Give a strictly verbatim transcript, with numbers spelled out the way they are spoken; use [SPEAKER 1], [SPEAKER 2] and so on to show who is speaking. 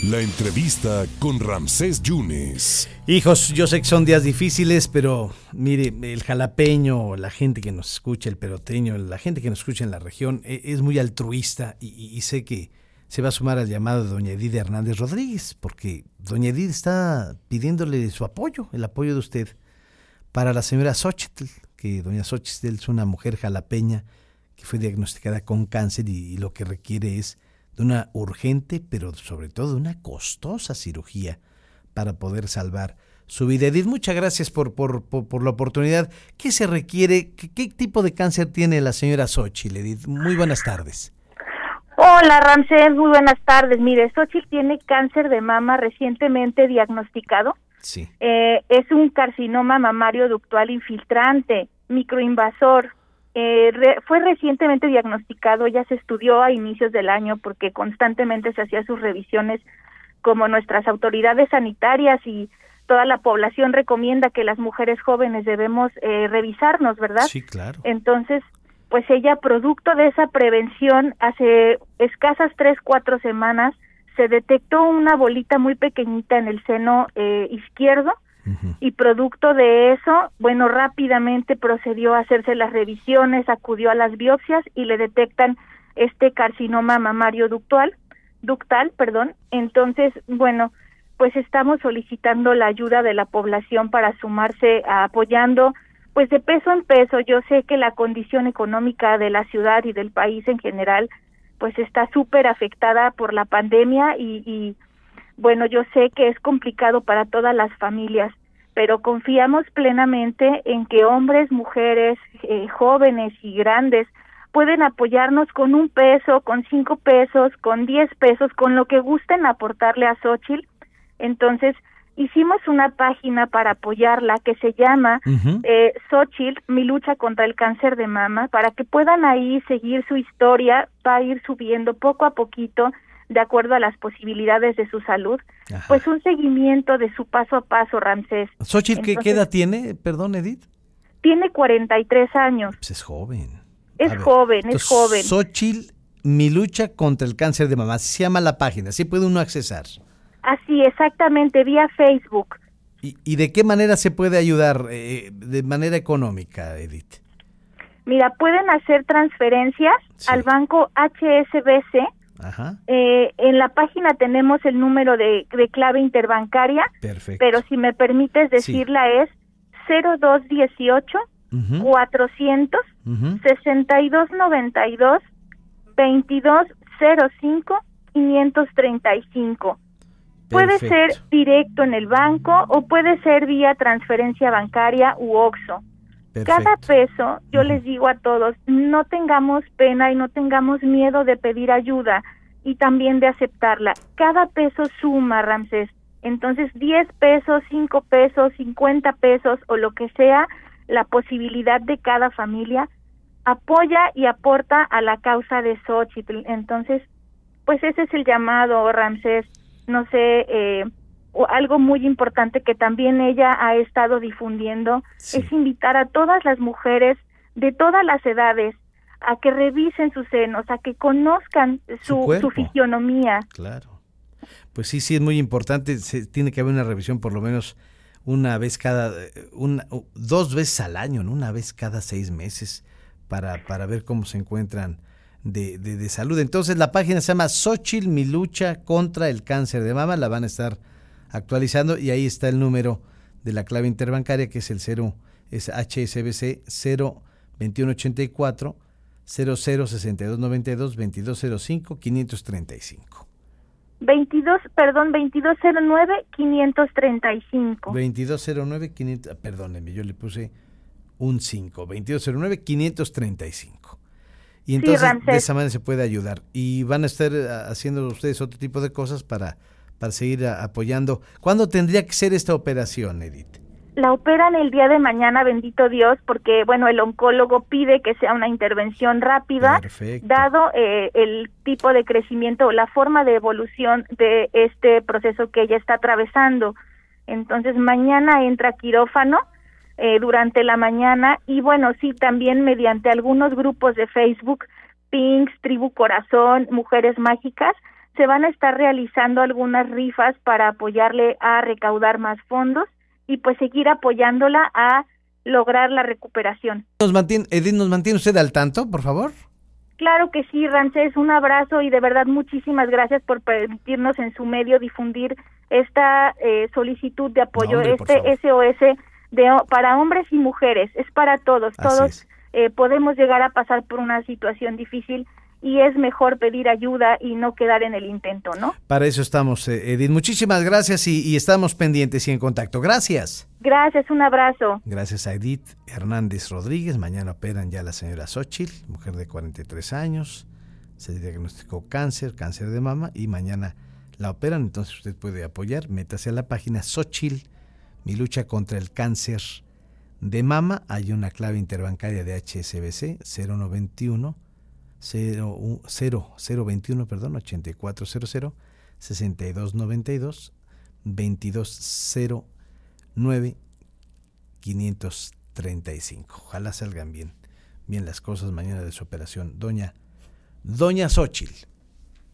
[SPEAKER 1] La entrevista con Ramsés Yunes.
[SPEAKER 2] Hijos, yo sé que son días difíciles, pero mire, el jalapeño, la gente que nos escucha, el peroteño, la gente que nos escucha en la región, es muy altruista y, y, y sé que se va a sumar al llamado de doña Edith Hernández Rodríguez, porque doña Edith está pidiéndole su apoyo, el apoyo de usted, para la señora Xochitl, que doña Xochitl es una mujer jalapeña que fue diagnosticada con cáncer y, y lo que requiere es de una urgente, pero sobre todo de una costosa cirugía para poder salvar su vida. Edith, muchas gracias por, por, por, por la oportunidad. ¿Qué se requiere? ¿Qué, qué tipo de cáncer tiene la señora Xochitl, Edith? Muy buenas tardes.
[SPEAKER 3] Hola, Ramsés, muy buenas tardes. Mire, Xochitl tiene cáncer de mama recientemente diagnosticado.
[SPEAKER 2] Sí.
[SPEAKER 3] Eh, es un carcinoma mamario ductal infiltrante, microinvasor. Eh, re, fue recientemente diagnosticado, ya se estudió a inicios del año porque constantemente se hacía sus revisiones, como nuestras autoridades sanitarias y toda la población recomienda que las mujeres jóvenes debemos eh, revisarnos, ¿verdad?
[SPEAKER 2] Sí, claro.
[SPEAKER 3] Entonces, pues ella, producto de esa prevención, hace escasas tres, cuatro semanas, se detectó una bolita muy pequeñita en el seno eh, izquierdo. Uh-huh. Y producto de eso, bueno, rápidamente procedió a hacerse las revisiones, acudió a las biopsias y le detectan este carcinoma mamario ductal, ductal, perdón. Entonces, bueno, pues estamos solicitando la ayuda de la población para sumarse a apoyando, pues de peso en peso. Yo sé que la condición económica de la ciudad y del país en general, pues está súper afectada por la pandemia y, y bueno, yo sé que es complicado para todas las familias, pero confiamos plenamente en que hombres, mujeres, eh, jóvenes y grandes pueden apoyarnos con un peso, con cinco pesos, con diez pesos, con lo que gusten aportarle a Xochitl. Entonces, hicimos una página para apoyarla que se llama uh-huh. eh, Xochitl, mi lucha contra el cáncer de mama, para que puedan ahí seguir su historia, va a ir subiendo poco a poquito, de acuerdo a las posibilidades de su salud. Ajá. Pues un seguimiento de su paso a paso, Ramsés.
[SPEAKER 2] ¿Xochitl qué, qué edad tiene? Perdón, Edith.
[SPEAKER 3] Tiene cuarenta y tres años.
[SPEAKER 2] Pues es joven.
[SPEAKER 3] Es joven,
[SPEAKER 2] Entonces,
[SPEAKER 3] es joven.
[SPEAKER 2] Xochitl, mi lucha contra el cáncer de mama, se llama la página, ¿sí puede uno accesar?
[SPEAKER 3] Así, exactamente, vía Facebook.
[SPEAKER 2] ¿Y, y de qué manera se puede ayudar eh, de manera económica, Edith?
[SPEAKER 3] Mira, pueden hacer transferencias sí. al banco H S B C.
[SPEAKER 2] Ajá.
[SPEAKER 3] Eh, en la página tenemos el número de, de clave interbancaria.
[SPEAKER 2] Perfecto.
[SPEAKER 3] Pero si me permites decirla sí. es cero dos dieciocho uh-huh. cuatrocientos uh-huh. sesenta y dos noventa y dos veintidós cero cinco quinientos treinta y cinco. Puede ser directo en el banco o puede ser vía transferencia bancaria u OXXO. Perfecto. Cada peso, yo uh-huh. les digo a todos, no tengamos pena y no tengamos miedo de pedir ayuda y también de aceptarla. Cada peso suma, Ramsés. Entonces, diez pesos, cinco pesos, cincuenta pesos o lo que sea, la posibilidad de cada familia apoya y aporta a la causa de Xochitl. Entonces, pues ese es el llamado, Ramsés. No sé, eh, o algo muy importante que también ella ha estado difundiendo sí. es invitar a todas las mujeres de todas las edades a que revisen sus senos, a que conozcan su, su, su fisionomía.
[SPEAKER 2] Claro. Pues sí, sí es muy importante, se, tiene que haber una revisión por lo menos una vez cada, una, dos veces al año, ¿no? Una vez cada seis meses para, para ver cómo se encuentran De, de, de salud. Entonces la página se llama Xochitl, mi lucha contra el cáncer de mama, la van a estar actualizando y ahí está el número de la clave interbancaria que es el cero, es H S B C cero veintiuno ochenta y cuatro cero cero sesenta y dos noventa y dos veintidós cero cinco quinientos treinta y cinco.
[SPEAKER 3] veintidós, perdón, veintidós cero nueve quinientos treinta y cinco.
[SPEAKER 2] veintidós cero nueve quinientos, perdónenme, yo le puse un cinco, veintidós cero nueve quinientos treinta y cinco. Y entonces sí, de esa manera se puede ayudar. Y van a estar haciendo ustedes otro tipo de cosas para, para seguir a, apoyando. ¿Cuándo tendría que ser esta operación, Edith?
[SPEAKER 3] La operan el día de mañana, bendito Dios, porque bueno, el oncólogo pide que sea una intervención rápida, Perfecto. dado eh, el tipo de crecimiento o la forma de evolución de este proceso que ella está atravesando. Entonces mañana entra a quirófano Eh, durante la mañana y bueno, sí, también mediante algunos grupos de Facebook, Pinks, Tribu Corazón, Mujeres Mágicas, se van a estar realizando algunas rifas para apoyarle a recaudar más fondos y pues seguir apoyándola a lograr la recuperación.
[SPEAKER 2] Nos mantiene, Edith, ¿nos mantiene usted al tanto, por favor?
[SPEAKER 3] Claro que sí, Ramsés, un abrazo y de verdad muchísimas gracias por permitirnos en su medio difundir esta eh, solicitud de apoyo, no, hombre, este S O S de, para hombres y mujeres, es para todos,
[SPEAKER 2] Así
[SPEAKER 3] todos
[SPEAKER 2] es.
[SPEAKER 3] eh, podemos llegar a pasar por una situación difícil y es mejor pedir ayuda y no quedar en el intento, ¿no?
[SPEAKER 2] Para eso estamos, Edith. Muchísimas gracias y, y estamos pendientes y en contacto. Gracias.
[SPEAKER 3] Gracias, un abrazo.
[SPEAKER 2] Gracias a Edith Hernández Rodríguez. Mañana operan ya la señora Xochitl, mujer de cuarenta y tres años. Se diagnosticó cáncer, cáncer de mama y mañana la operan. Entonces usted puede apoyar. Métase a la página Xochitl, mi lucha contra el cáncer de mama. Hay una clave interbancaria de H S B C cero noventa y uno cero cero veintiuno, perdón, ochenta y cuatro cero cero sesenta y dos noventa y dos veintidós cero nueve quinientos treinta y cinco. Ojalá salgan bien, bien las cosas mañana de su operación. Doña, Doña Xochitl.